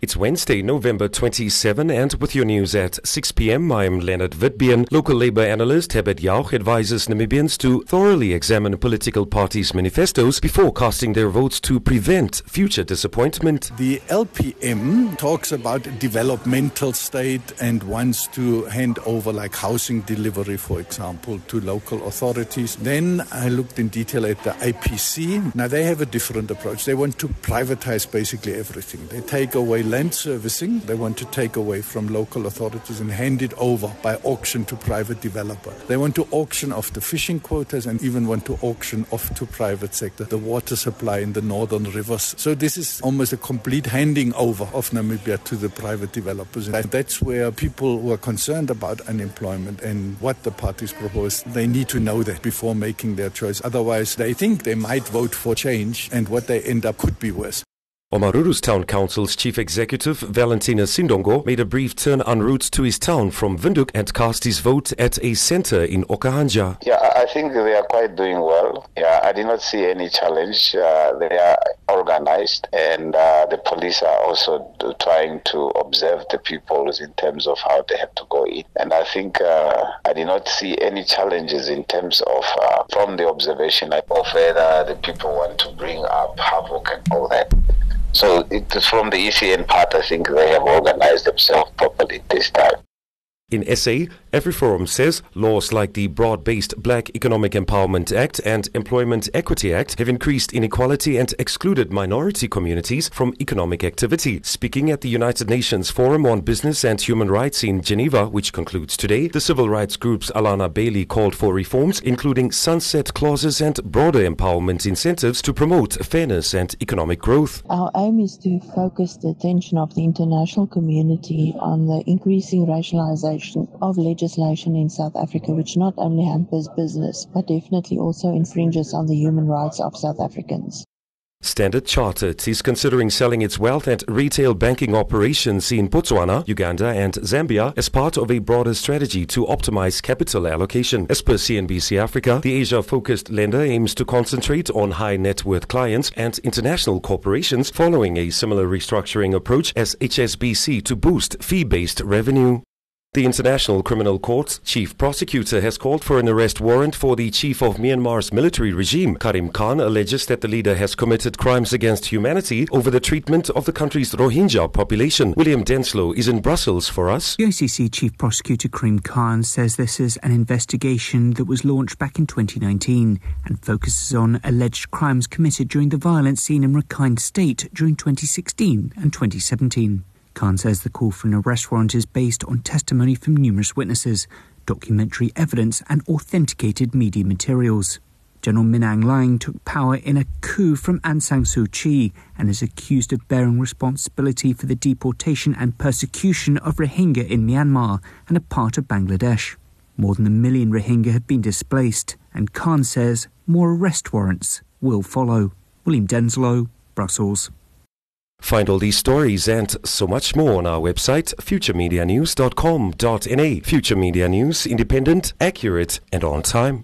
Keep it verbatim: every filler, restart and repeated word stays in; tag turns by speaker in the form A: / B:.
A: It's Wednesday, November twenty-seventh, and with your news at six p.m, I'm Leonard Witbeen. Local Labour analyst Herbert Jauch advises Namibians to thoroughly examine political parties' manifestos before casting their votes to prevent future disappointment.
B: The L P M talks about developmental state and wants to hand over like housing delivery, for example, to local authorities. Then I looked in detail at the I P C. Now they have a different approach. They want to privatize basically everything. They take away land servicing, they want to take away from local authorities and hand it over by auction to private developer. They want to auction off the fishing quotas and even want to auction off to private sector the water supply in the northern rivers. So this is almost a complete handing over of Namibia to the private developers. And that's where people who are concerned about unemployment and what the parties propose, they need to know that before making their choice. Otherwise, they think they might vote for change and what they end up could be worse.
A: Omaruru's Town Council's Chief Executive, Valentina Sindongo, made a brief turn en route to his town from Windhoek and cast his vote at a centre in Okahanja.
C: Yeah, I think they are quite doing well. Yeah, I did not see any challenge. Uh, they are organized, and uh, the police are also trying to observe the people in terms of how they have to go in. And I think uh, I did not see any challenges in terms of, uh, from the observation of whether the people want to bring up havoc and all that. So it is from the E C N part, I think they have organized themselves properly this time.
A: In S A, AfriForum says laws like the Broad-Based Black Economic Empowerment Act and Employment Equity Act have increased inequality and excluded minority communities from economic activity. Speaking at the United Nations Forum on Business and Human Rights in Geneva, which concludes today, the civil rights group's Alana Bailey called for reforms, including sunset clauses and broader empowerment incentives to promote fairness and economic growth.
D: Our aim is to focus the attention of the international community on the increasing racialization of legislation in South Africa, which not only hampers business, but definitely also infringes on the human rights of South Africans.
A: Standard Chartered is considering selling its wealth and retail banking operations in Botswana, Uganda and Zambia as part of a broader strategy to optimize capital allocation. As per C N B C Africa, the Asia-focused lender aims to concentrate on high-net-worth clients and international corporations following a similar restructuring approach as H S B C to boost fee-based revenue. The International Criminal Court's chief prosecutor has called for an arrest warrant for the chief of Myanmar's military regime. Karim Khan alleges that the leader has committed crimes against humanity over the treatment of the country's Rohingya population. William Denslow is in Brussels for us.
E: The I C C Chief Prosecutor Karim Khan says this is an investigation that was launched back in twenty nineteen and focuses on alleged crimes committed during the violence seen in Rakhine State during twenty sixteen and twenty seventeen. Khan says the call for an arrest warrant is based on testimony from numerous witnesses, documentary evidence and authenticated media materials. General Min Aung Hlaing took power in a coup from Aung San Suu Kyi and is accused of bearing responsibility for the deportation and persecution of Rohingya in Myanmar and a part of Bangladesh. More than a million Rohingya have been displaced, and Khan says more arrest warrants will follow. William Denslow, Brussels.
A: Find all these stories and so much more on our website, future media news dot com dot n a. Future Media News, independent, accurate and on time.